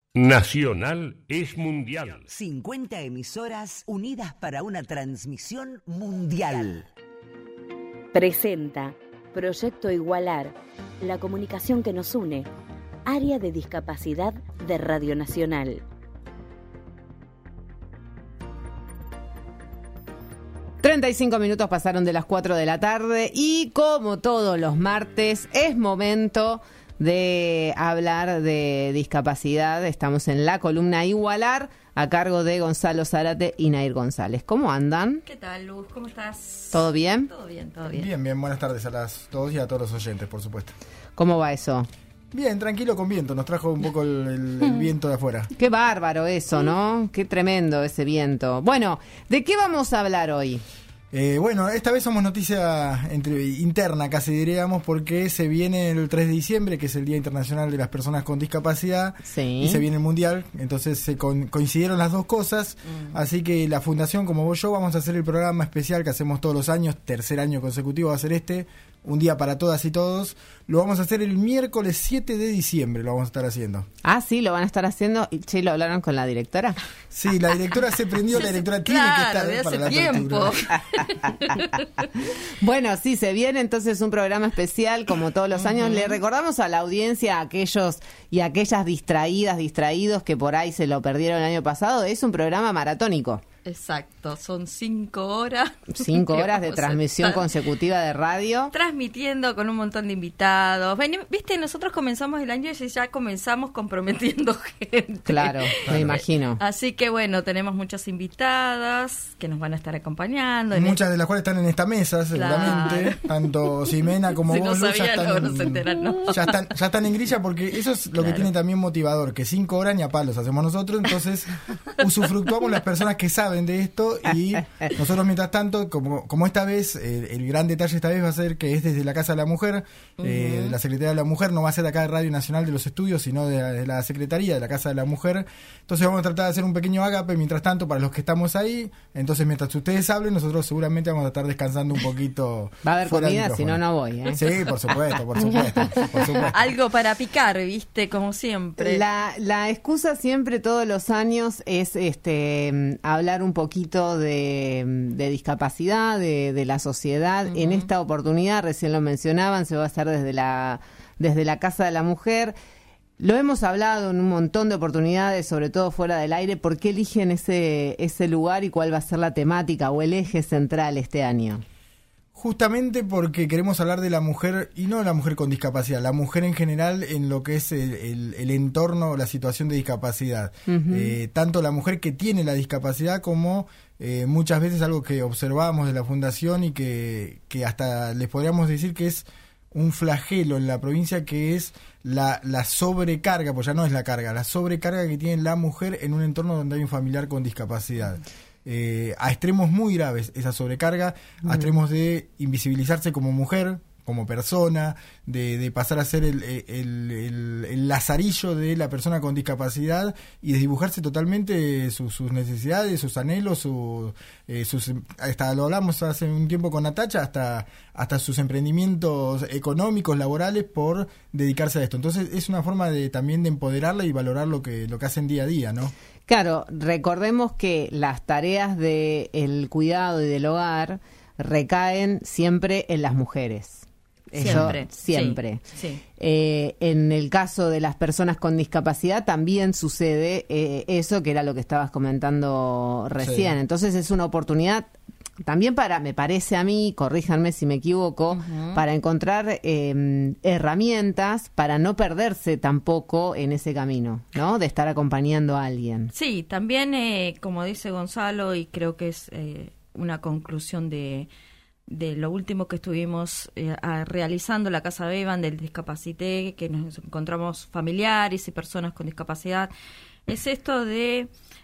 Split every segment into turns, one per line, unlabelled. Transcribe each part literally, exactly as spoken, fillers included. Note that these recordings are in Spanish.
Nacional es mundial.
cincuenta emisoras unidas para una transmisión mundial.
Presenta Proyecto Igualar, la comunicación que nos une. Área de discapacidad de Radio Nacional.
treinta y cinco minutos pasaron de las cuatro de la tarde y como todos los martes es momento de hablar de discapacidad. Estamos en la columna Igualar a cargo de Gonzalo Zárate y Nair González. ¿Cómo andan?
¿Qué tal, Luz? ¿Cómo estás?
¿Todo bien?
Todo bien, todo bien.
Bien, bien. Buenas tardes a las todos y a todos los oyentes, por supuesto.
¿Cómo va eso?
Bien, tranquilo con viento. Nos trajo un poco el, el, el viento de afuera.
Qué bárbaro eso, ¿no? Qué tremendo ese viento. Bueno, ¿de qué vamos a hablar hoy?
Eh, bueno, esta vez somos noticia entre, interna, casi diríamos, porque se viene el tres de diciembre, que es el Día Internacional de las Personas con Discapacidad,
sí.
Y se viene el Mundial, entonces se con, coincidieron las dos cosas, mm. Así que la Fundación, como vos y yo, vamos a hacer el programa especial que hacemos todos los años, tercer año consecutivo va a ser este, un día para todas y todos. Lo vamos a hacer el miércoles siete de diciembre, lo vamos a estar haciendo.
Ah, sí, lo van a estar haciendo. ¿Y che, lo hablaron con la directora?
Sí, la directora se prendió, la directora tiene
claro,
que estar para la
tiempo.
Bueno, sí, se viene entonces un programa especial como todos los años. Uh-huh. Le recordamos a la audiencia, a aquellos y aquellas distraídas, distraídos que por ahí se lo perdieron el año pasado, es un programa maratónico.
Exacto, son cinco horas.
Cinco horas de transmisión consecutiva de radio.
Transmitiendo con un montón de invitados. Ven, viste, nosotros comenzamos el año y ya comenzamos comprometiendo gente.
Claro, me imagino.
Así que bueno, tenemos muchas invitadas que nos van a estar acompañando.
Muchas
este...
de las cuales están en esta mesa, seguramente. Claro. Tanto Ximena como
si
vos,
no
Luz,
sabían,
ya están,
no, no se enteran, ¿no?
ya, están, ya están en grilla, porque eso es lo claro. que tiene también motivador, que cinco horas ni a palos hacemos nosotros, entonces usufructuamos las personas que saben de esto y nosotros mientras tanto, como, como esta vez, eh, el gran detalle esta vez va a ser que es desde la Casa de la Mujer, uh-huh. eh, la Secretaría de la Mujer, no va a ser acá de Radio Nacional de los Estudios, sino de la, de la Secretaría de la Casa de la Mujer. Entonces vamos a tratar de hacer un pequeño ágape mientras tanto para los que estamos ahí. Entonces mientras ustedes hablen, nosotros seguramente vamos a estar descansando un poquito.
Va a haber comida, si no, no voy, ¿eh?
Sí, por supuesto, por supuesto, por supuesto.
Algo para picar, viste, como siempre.
La, la excusa siempre todos los años es este hablar un poquito de, de discapacidad, de, de la sociedad. Uh-huh. En esta oportunidad, recién lo mencionaban, se va a hacer desde la, desde la Casa de la Mujer. Lo hemos hablado en un montón de oportunidades, sobre todo fuera del aire. ¿Por qué eligen ese, ese lugar y cuál va a ser la temática o el eje central este año?
Justamente porque queremos hablar de la mujer, y no la mujer con discapacidad, la mujer en general en lo que es el, el, el entorno, la situación de discapacidad. Uh-huh. Eh, tanto la mujer que tiene la discapacidad como eh, muchas veces algo que observamos de la Fundación y que, que hasta les podríamos decir que es un flagelo en la provincia, que es la, la sobrecarga, pues ya no es la carga, la sobrecarga que tiene la mujer en un entorno donde hay un familiar con discapacidad. Eh, a extremos muy graves esa sobrecarga, a extremos de invisibilizarse como mujer, como persona, de, de pasar a ser el, el, el, el lazarillo de la persona con discapacidad y desdibujarse totalmente sus, sus necesidades, sus anhelos, su, eh, sus, hasta lo hablamos hace un tiempo con Natacha, hasta, hasta sus emprendimientos económicos, laborales, por dedicarse a esto. Entonces es una forma de también de empoderarla y valorar lo que, lo que hacen día a día, ¿no?
Claro, recordemos que las tareas del cuidado y del hogar recaen siempre en las mujeres.
Siempre.
Eso, siempre.
Sí, sí.
Eh, en el caso de las personas con discapacidad también sucede eh, eso, que era lo que estabas comentando recién. Sí. Entonces es una oportunidad también para, me parece a mí, corríjanme si me equivoco, uh-huh. para encontrar eh, herramientas para no perderse tampoco en ese camino, ¿no? De estar acompañando a alguien.
Sí, también, eh, como dice Gonzalo, y creo que es eh, una conclusión de, de lo último que estuvimos eh, a, realizando la Casa Beban del Discapacité, que nos encontramos familiares y personas con discapacidad, es esto de...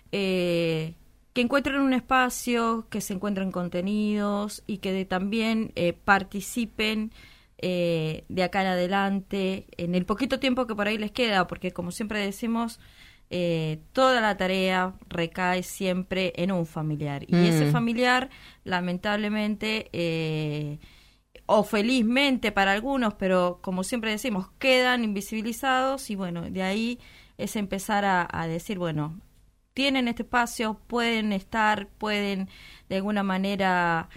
Eh, que encuentren un espacio, que se encuentren contenidos y que de, también eh, participen eh, de acá en adelante en el poquito tiempo que por ahí les queda, porque como siempre decimos, eh, toda la tarea recae siempre en un familiar. Y mm. ese familiar, lamentablemente, eh, o felizmente para algunos, pero como siempre decimos, quedan invisibilizados y bueno, de ahí es empezar a, a decir, bueno, tienen este espacio, pueden estar, pueden de alguna manera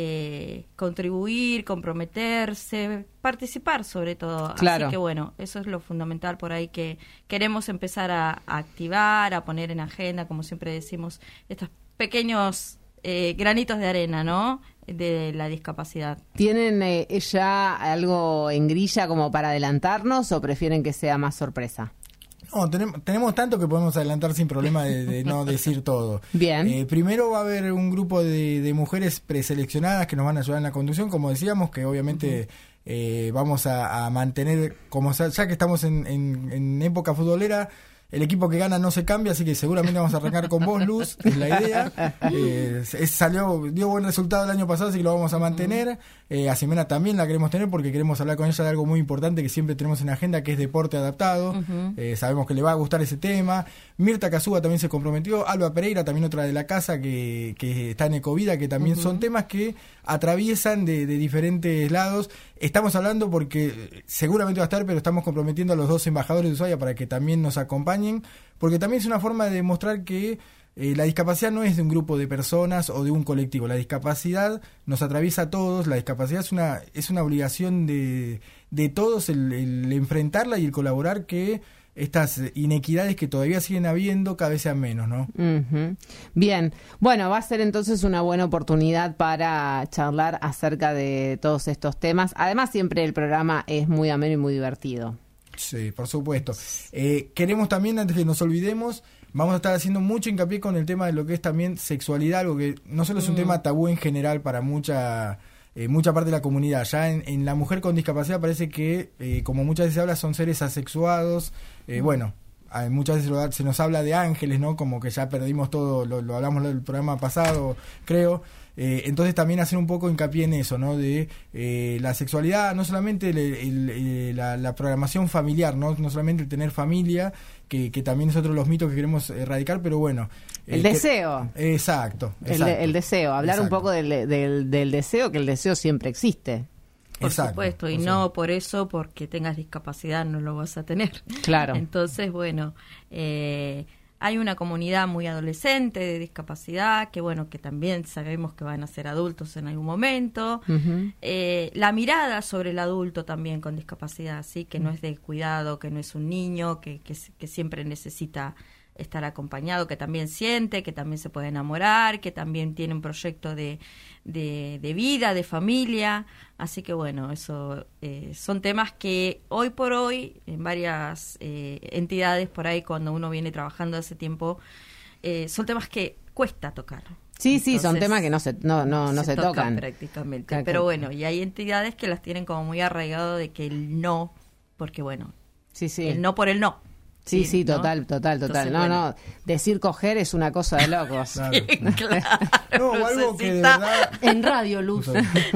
eh, contribuir, comprometerse, participar sobre todo.
Claro.
Así que bueno, eso es lo fundamental por ahí que queremos empezar a, a activar, a poner en agenda, como siempre decimos, estos pequeños eh, granitos de arena, ¿no?, de la discapacidad.
¿Tienen eh, ya algo en grilla como para adelantarnos o prefieren que sea más sorpresa?
No, tenemos, tenemos tanto que podemos adelantar sin problema de, de no decir todo.
Bien.
Eh, primero va a haber un grupo de, de mujeres preseleccionadas que nos van a ayudar en la conducción, como decíamos, que obviamente uh-huh. eh, vamos a, a mantener, como ya, ya que estamos en, en, en época futbolera, el equipo que gana no se cambia, así que seguramente vamos a arrancar con vos, Luz, es la idea. Eh, es, salió, dio buen resultado el año pasado, así que lo vamos a mantener. Eh, a Ximena también la queremos tener porque queremos hablar con ella de algo muy importante que siempre tenemos en agenda, que es deporte adaptado. Uh-huh. Eh, sabemos que le va a gustar ese tema. Mirta Cazúa también se comprometió. Alba Pereira, también otra de la casa que, que está en Ecovida, que también uh-huh. son temas que atraviesan de, de diferentes lados. Estamos hablando porque seguramente va a estar, pero estamos comprometiendo a los dos embajadores de Ushuaia para que también nos acompañen, porque también es una forma de demostrar que eh, la discapacidad no es de un grupo de personas o de un colectivo. La discapacidad nos atraviesa a todos. La discapacidad es una es una obligación de, de todos el, el enfrentarla y el colaborar que estas inequidades que todavía siguen habiendo cada vez sean menos, ¿no?
Uh-huh. Bien, bueno, va a ser entonces una buena oportunidad para charlar acerca de todos estos temas. Además, siempre el programa es muy ameno y muy divertido.
Sí, por supuesto. Eh, queremos también, antes que nos olvidemos, vamos a estar haciendo mucho hincapié con el tema de lo que es también sexualidad, algo que no solo es un mm. tema tabú en general para mucha... Eh, mucha parte de la comunidad. Ya en, en la mujer con discapacidad parece que, eh, como muchas veces se habla, son seres asexuados. Eh, bueno, hay, muchas veces lo, se nos habla de ángeles, ¿no? Como que ya perdimos todo, lo, lo hablamos del programa pasado, creo. Eh, entonces también hacer un poco hincapié en eso, ¿no? De eh, la sexualidad, no solamente el, el, el, la, la programación familiar, ¿no? No solamente el tener familia, que, que también es otro de los mitos que queremos erradicar, pero bueno.
El eh, deseo.
Que, exacto.
exacto.
El,
de, el deseo, hablar exacto. un poco del, del, del deseo, que el deseo siempre existe.
Por
exacto.
supuesto, y o sea, no por eso, porque tengas discapacidad, no lo vas a tener.
Claro.
Entonces, bueno, eh, hay una comunidad muy adolescente de discapacidad, que bueno, que también sabemos que van a ser adultos en algún momento. Uh-huh. Eh, la mirada sobre el adulto también con discapacidad, ¿sí? Que uh-huh. no es de cuidado, que no es un niño, que, que, que siempre necesita estar acompañado, que también siente, que también se puede enamorar, que también tiene un proyecto de, de, de vida, de familia. Así que bueno, eso eh, son temas que hoy por hoy en varias eh, entidades por ahí, cuando uno viene trabajando hace tiempo, eh, son temas que cuesta tocar.
Sí, Entonces, sí, son temas que no se no no no se, se tocan, tocan
prácticamente. Claro. Pero bueno, y hay entidades que las tienen como muy arraigado de que el no, porque bueno,
sí, sí.
el no por el no.
Sí, sí, ¿no? total, total, total. Entonces, no, bueno. no, decir coger es una cosa de locos.
Claro.
Sí, claro.
No, no algo que de verdad...
En Radio Luz.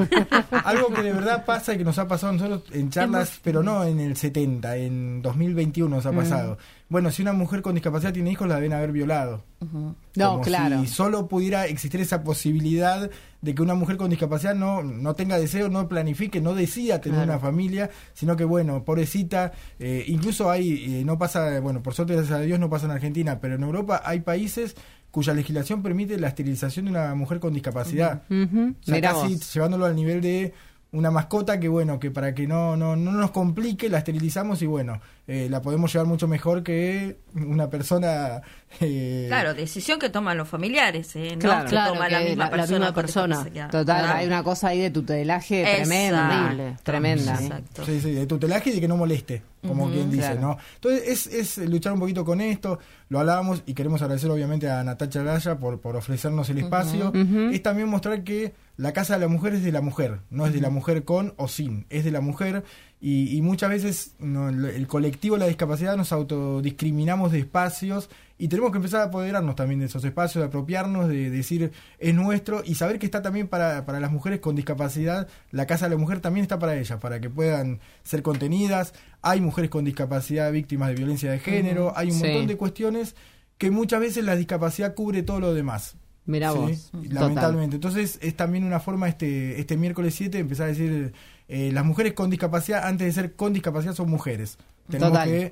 Algo que de verdad pasa y que nos ha pasado a nosotros en charlas, Hemos... pero no en el setenta, en dos mil veintiuno nos ha pasado. Mm. Bueno, si una mujer con discapacidad tiene hijos, la deben haber violado.
Uh-huh. No,
Como
claro.
si solo pudiera existir esa posibilidad de que una mujer con discapacidad no, no tenga deseo, no planifique, no decida tener claro. una familia, sino que, bueno, pobrecita, eh, incluso hay, eh, no pasa, bueno, por suerte, gracias a Dios, no pasa en Argentina, pero en Europa hay países cuya legislación permite la esterilización de una mujer con discapacidad.
Uh-huh.
O sea, casi llevándolo al nivel de una mascota que, bueno, que para que no no, no nos complique, la esterilizamos y, bueno, eh, la podemos llevar mucho mejor que una persona... Eh...
Claro, decisión que toman los familiares, ¿eh? No
claro,
que
claro,
toma
que
la misma
la,
persona.
La misma persona. Total, claro. Hay una cosa ahí de tutelaje
Exacto.
tremenda, tremenda.
Exacto.
Sí, sí, de tutelaje y de que no moleste, como uh-huh, quien dice, claro. ¿no? Entonces, es, es luchar un poquito con esto, lo hablábamos y queremos agradecer obviamente a Natacha Araya por, por ofrecernos el espacio.
Uh-huh, uh-huh.
Es también mostrar que la casa de la mujer es de la mujer, no es de la mujer con o sin, es de la mujer. Y, y muchas veces no, el, el colectivo de la discapacidad nos autodiscriminamos de espacios y tenemos que empezar a apoderarnos también de esos espacios, de apropiarnos, de, de decir es nuestro y saber que está también para, para las mujeres con discapacidad, la casa de la mujer también está para ellas, para que puedan ser contenidas. Hay mujeres con discapacidad víctimas de violencia de género, uh-huh. hay un sí. montón de cuestiones que muchas veces la discapacidad cubre todo lo demás.
Mirá
¿sí?
vos.
Lamentablemente. Total. Entonces es también una forma este este miércoles siete empezar a decir eh, las mujeres con discapacidad, antes de ser con discapacidad, son mujeres. tenemos
Total.
que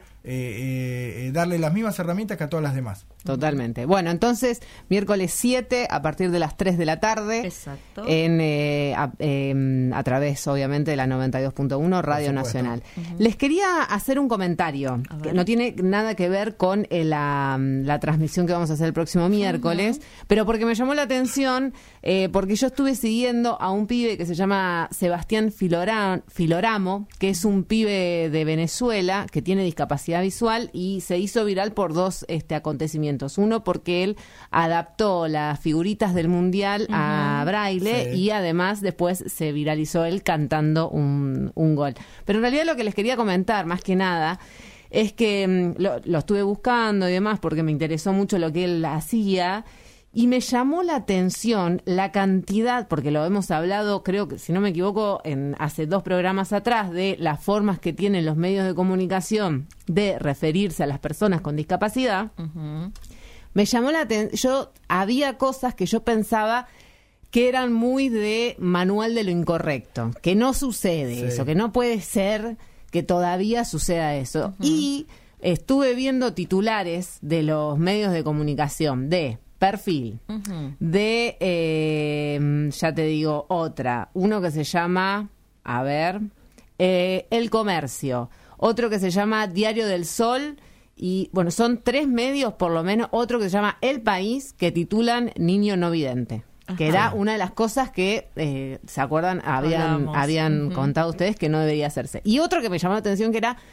eh, eh, darle las mismas herramientas que a todas las demás.
Totalmente. Bueno, entonces, miércoles siete, a partir de las tres de la tarde.
Exacto.
En, eh, a, eh, a través, obviamente, de la noventa y dos punto uno Radio
supuesto.
Nacional. Uh-huh. Les quería hacer un comentario, que no tiene nada que ver con eh, la, la transmisión que vamos a hacer el próximo miércoles, uh-huh. pero porque me llamó la atención, eh, porque yo estuve siguiendo a un pibe que se llama Sebastián Filora, Filoramo, que es un pibe de Venezuela, que tiene discapacidad visual, y se hizo viral por dos este, acontecimientos. Uno, porque él adaptó las figuritas del Mundial uh-huh. a braille, sí. y además después se viralizó él cantando un, un gol. Pero en realidad lo que les quería comentar, más que nada, es que lo, lo estuve buscando y demás porque me interesó mucho lo que él hacía. Y me llamó la atención la cantidad, porque lo hemos hablado, creo que, si no me equivoco, en hace dos programas atrás, de las formas que tienen los medios de comunicación de referirse a las personas con discapacidad. Uh-huh. Me llamó la atención, yo había cosas que yo pensaba que eran muy de manual de lo incorrecto, que no sucede sí. eso, que no puede ser que todavía suceda eso. Uh-huh. Y estuve viendo titulares de los medios de comunicación de... Perfil, uh-huh. de, eh, ya te digo, otra. Uno que se llama, a ver, eh, El Comercio. Otro que se llama Diario del Sol. Y, bueno, son tres medios, por lo menos. Otro que se llama El País, que titulan Niño no vidente. Ajá. Que era una de las cosas que, eh, ¿se acuerdan? Habían, habían uh-huh. contado ustedes que no debería hacerse. Y otro que me llamó la atención que era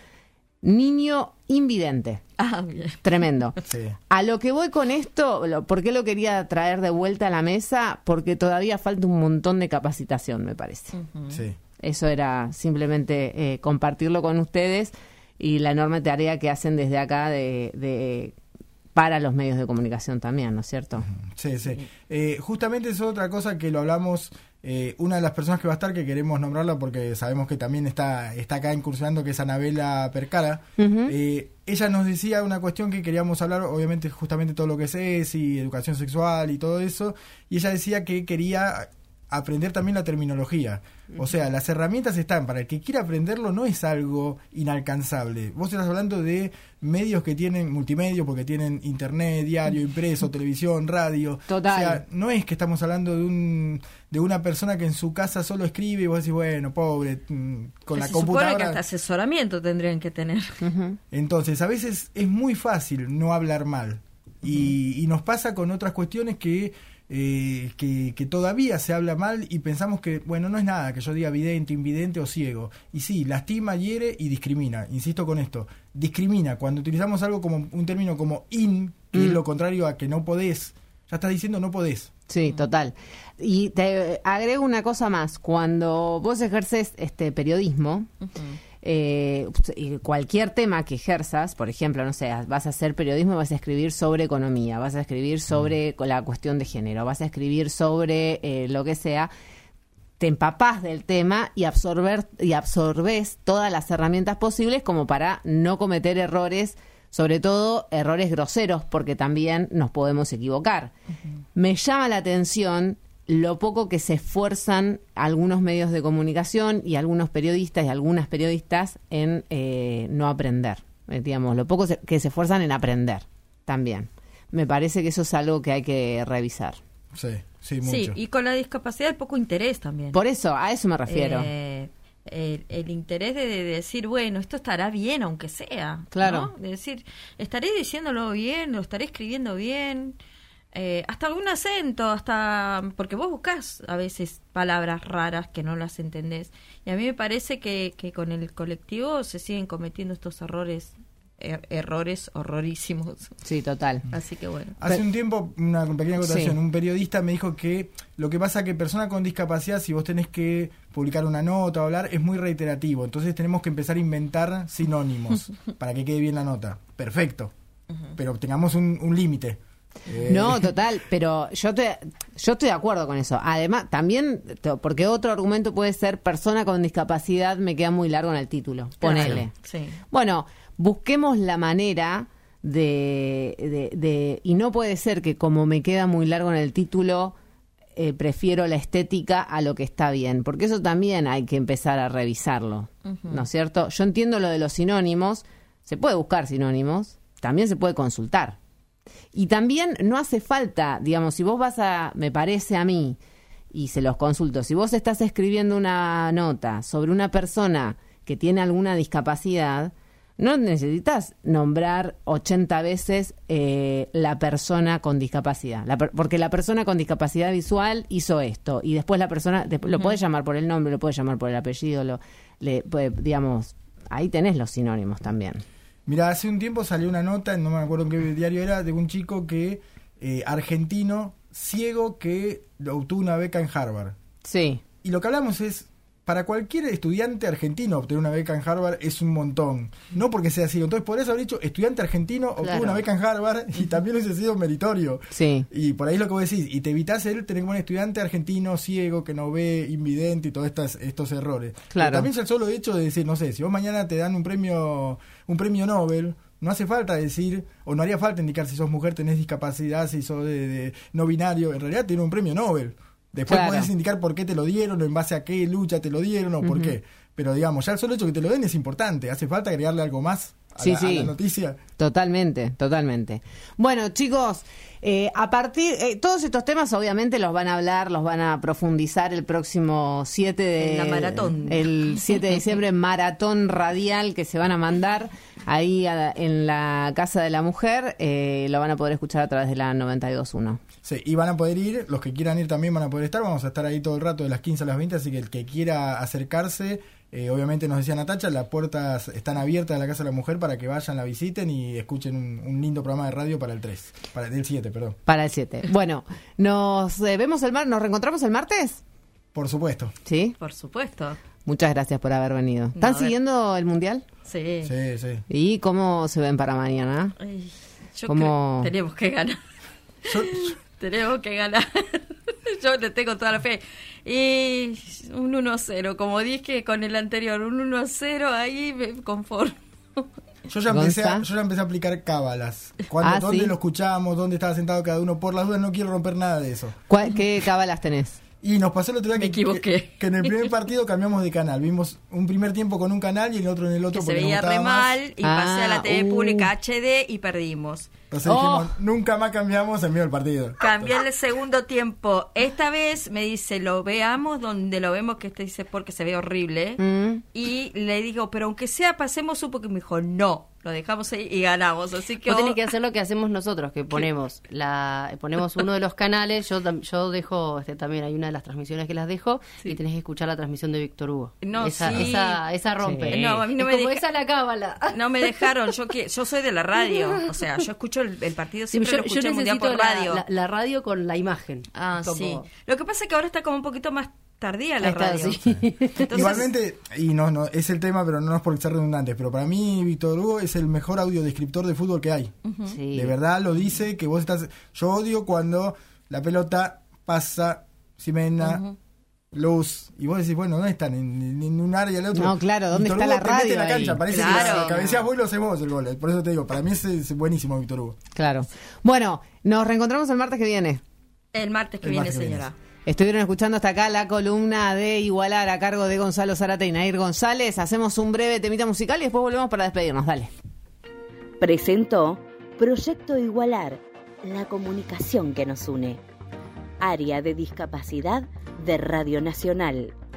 Niño invidente.
Ah, bien.
Tremendo.
Sí.
A lo que voy con esto, lo, ¿por qué lo quería traer de vuelta a la mesa? Porque todavía falta un montón de capacitación, me parece.
Uh-huh.
Sí.
Eso era simplemente eh, compartirlo con ustedes y la enorme tarea que hacen desde acá de, de para los medios de comunicación también, ¿no es cierto?
Sí, sí. Eh, justamente es otra cosa que lo hablamos. Eh, una de las personas que va a estar, que queremos nombrarla porque sabemos que también está está acá incursionando, que es Anabela Percara. Uh-huh. Eh, ella nos decía una cuestión que queríamos hablar, obviamente justamente todo lo que es ESI, educación sexual y todo eso, y ella decía que quería aprender también la terminología. O sea, las herramientas están, para el que quiera aprenderlo no es algo inalcanzable. Vos estás hablando de medios que tienen multimedios, porque tienen internet, diario, impreso, televisión, radio.
Total.
O sea, no es que estamos hablando de un de una persona que en su casa solo escribe y vos decís, bueno, pobre, con
que
la
se
computadora.
Se supone que hasta asesoramiento tendrían que tener.
Uh-huh.
Entonces, a veces es muy fácil no hablar mal. Y, uh-huh. y nos pasa con otras cuestiones que Eh, que, que todavía se habla mal y pensamos que, bueno, no es nada que yo diga vidente, invidente o ciego. Y sí, lastima, hiere y discrimina. Insisto con esto, discrimina. Cuando utilizamos algo como un término como in, que mm. es lo contrario a que no podés, ya estás diciendo no podés.
Sí, total. Y te agrego una cosa más. Cuando vos ejerces este periodismo, uh-huh. eh, cualquier tema que ejerzas, por ejemplo, no sé, vas a hacer periodismo, vas a escribir sobre economía, vas a escribir sobre uh-huh. la cuestión de género, vas a escribir sobre eh, lo que sea, te empapás del tema y absorber y absorbes todas las herramientas posibles como para no cometer errores, sobre todo errores groseros, porque también nos podemos equivocar. Uh-huh. Me llama la atención lo poco que se esfuerzan algunos medios de comunicación y algunos periodistas y algunas periodistas en eh, no aprender, eh, digamos, lo poco se, que se esfuerzan en aprender también. Me parece que eso es algo que hay que revisar.
Sí, sí, mucho.
Sí, y con la discapacidad el poco interés también.
Por eso, a eso me refiero.
Eh... El, el interés de, de decir, bueno, esto estará bien aunque sea,
claro,
¿no? De decir, estaré diciéndolo bien, lo estaré escribiendo bien, eh, hasta algún acento, hasta porque vos buscás a veces palabras raras que no las entendés, y a mí me parece que, que con el colectivo se siguen cometiendo estos errores er- errores horrorísimos.
Sí, total.
Así que bueno.
Hace
Pero,
un tiempo, una pequeña acotación,
sí.
un periodista me dijo que lo que pasa que persona con discapacidad, si vos tenés que publicar una nota o hablar, es muy reiterativo. Entonces tenemos que empezar a inventar sinónimos para que quede bien la nota. Perfecto. Uh-huh. Pero tengamos un, un límite. Eh...
No, total, pero yo te, yo estoy de acuerdo con eso. Además, también, porque otro argumento puede ser persona con discapacidad, me queda muy largo en el título. Ponele.
Sí.
Bueno, busquemos la manera de, de, de... Y no puede ser que como me queda muy largo en el título, eh, prefiero la estética a lo que está bien, porque eso también hay que empezar a revisarlo, uh-huh. ¿no es cierto? Yo entiendo lo de los sinónimos, se puede buscar sinónimos, también se puede consultar. Y también no hace falta, digamos, si vos vas a, me parece a mí, y se los consulto, si vos estás escribiendo una nota sobre una persona que tiene alguna discapacidad, no necesitas nombrar ochenta veces eh, la persona con discapacidad, la per- porque la persona con discapacidad visual hizo esto, y después la persona, de- uh-huh. lo puedes llamar por el nombre, lo puedes llamar por el apellido, lo, le, puede, digamos, ahí tenés los sinónimos también.
Mira, hace un tiempo salió una nota, no me acuerdo en qué diario era, de un chico que eh, argentino, ciego, que obtuvo una beca en Harvard.
Sí.
Y lo que hablamos es, para cualquier estudiante argentino obtener una beca en Harvard es un montón. No porque sea ciego. Entonces podrías haber dicho, estudiante argentino obtuvo
claro.
una beca en Harvard y también hubiese sido meritorio.
Sí.
Y por ahí es lo que vos decís. Y te evitás el tener como un estudiante argentino ciego que no ve, invidente y todos estas, estos errores.
Claro.
Pero también es el solo hecho de decir, no sé, si vos mañana te dan un premio, un premio Nobel, no hace falta decir, o no haría falta indicar si sos mujer, tenés discapacidad, si sos de, de no binario. En realidad tiene un premio Nobel. Después
claro.
podés indicar por qué te lo dieron, o en base a qué lucha te lo dieron, o uh-huh. por qué. Pero digamos, ya el solo hecho que te lo den es importante. ¿Hace falta agregarle algo más a,
sí,
la,
sí.
a la noticia?
Totalmente, totalmente. Bueno, chicos, eh, a partir... Eh, todos estos temas obviamente los van a hablar, los van a profundizar el próximo siete de...
En la maratón.
El siete de diciembre, maratón radial que se van a mandar ahí a, en la Casa de la Mujer. Eh, lo van a poder escuchar a través de la noventa y dos punto uno.
Sí, y van a poder ir, los que quieran ir también van a poder estar, vamos a estar ahí todo el rato de las quince a las veinte, así que el que quiera acercarse, eh, obviamente nos decía Natacha, las puertas están abiertas de la Casa de la Mujer para que vayan, la visiten y escuchen un, un lindo programa de radio para el tres, para el siete, perdón.
Para el siete. Bueno, nos eh, vemos el mar, ¿nos reencontramos el martes?
Por supuesto.
¿Sí?
Por supuesto.
Muchas gracias por haber venido. ¿Están
no,
siguiendo el Mundial?
Sí.
Sí, sí.
¿Y cómo se ven para mañana?
Ay, yo
¿Cómo...
creo que tenemos que ganar.
Yo, yo...
Tenemos que ganar. Yo le tengo toda la fe. Y un uno cero, como dije con el anterior, un uno cero, ahí me conformo.
Yo ya empecé a, yo ya empecé a aplicar cábalas. Cuando,
ah,
¿Dónde
¿sí?
lo escuchamos? ¿Dónde estaba sentado cada uno? Por las dudas no quiero romper nada de eso.
¿Qué cábalas tenés?
Y nos pasó el otro día
Me
que,
equivoqué.
que, que en el primer partido cambiamos de canal. Vimos un primer tiempo con un canal y el otro en el otro.
Que se
porque
veía
nos
re
gustaba
mal
más.
y pasé
Ah,
a la T V
uh.
pública H D y perdimos.
Entonces
Oh.
dijimos, nunca más cambiamos en medio del partido.
Cambié el segundo tiempo. Esta vez me dice, lo veamos donde lo vemos, que este dice porque se ve horrible.
Mm.
Y le digo, pero aunque sea, pasemos un poco. Y me dijo, no, lo dejamos ahí y ganamos. Así que
Vos tenés
oh,
que hacer lo que hacemos nosotros, que ponemos la ponemos uno de los canales. Yo tam- yo dejo, este, también hay una de las transmisiones que las dejo,
Sí.
y tenés que escuchar la transmisión de Víctor Hugo.
No,
esa,
sí.
esa, esa rompe.
Sí.
No, a mí no
Es
me
como
deja-
esa la cábala.
no me dejaron. Yo que yo soy de la radio. O sea, yo escucho el, el partido
Sí,
siempre
yo,
lo
yo
escuché el mundial
necesito
por
la,
radio.
la, la radio con la imagen.
Ah,
Como-
sí. Lo que pasa es que ahora está como un poquito más tardía la
Ahí está,
radio.
sí.
Entonces,
Igualmente, y no, no es el tema, pero no es por ser redundantes, pero para mí Víctor Hugo es el mejor audiodescriptor de fútbol que hay.
Sí.
De verdad lo dice, que vos estás... Yo odio cuando la pelota pasa, Ximena,
Ujú.
Luz, y vos decís, bueno, ¿dónde están? En, en un área y el otro.
No, claro, ¿dónde
Víctor
está
Hugo
la
te mete
radio
en la cancha,
ahí?
parece
Claro.
que cabeceás vos y lo haces vos el gol. Por eso te digo, para mí es, es buenísimo Víctor Hugo.
Claro. Bueno, nos reencontramos el martes que viene.
el martes que
El
viene,
martes que viene.
señora.
Estuvieron escuchando hasta acá la columna de Igualar a cargo de Gonzalo Zárate y Nair González. Hacemos un breve temita musical y después volvemos para despedirnos. Dale.
Presentó Proyecto Igualar, la comunicación que nos une. Área de discapacidad de Radio Nacional.